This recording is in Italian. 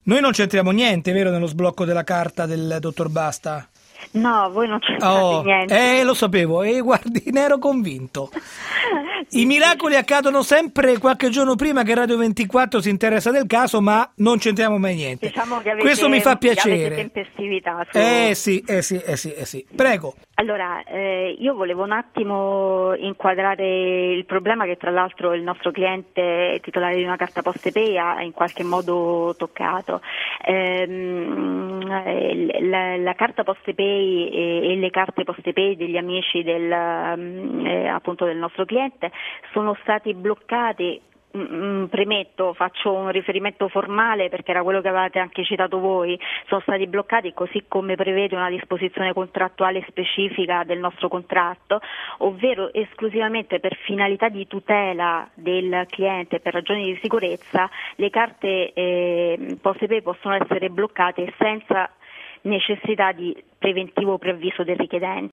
Noi non c'entriamo niente, vero, nello sblocco della carta del dottor Basta? No, voi non c'entrate niente. Lo sapevo, e guardi, ne ero convinto. I miracoli accadono sempre qualche giorno prima che Radio 24 si interessa del caso, ma non c'entriamo mai niente. Diciamo che Questo mi fa piacere. avete tempestività. Sì. Prego. Allora, io volevo un attimo inquadrare il problema che tra l'altro il nostro cliente titolare di una carta PostePay ha in qualche modo toccato. La carta PostePay e le carte PostePay degli amici appunto del nostro cliente sono stati bloccati. Premetto, faccio un riferimento formale perché era quello che avevate anche citato voi, sono stati bloccati così come prevede una disposizione contrattuale specifica del nostro contratto, ovvero esclusivamente per finalità di tutela del cliente per ragioni di sicurezza le carte PostePay possono essere bloccate senza necessità di preventivo preavviso del richiedente.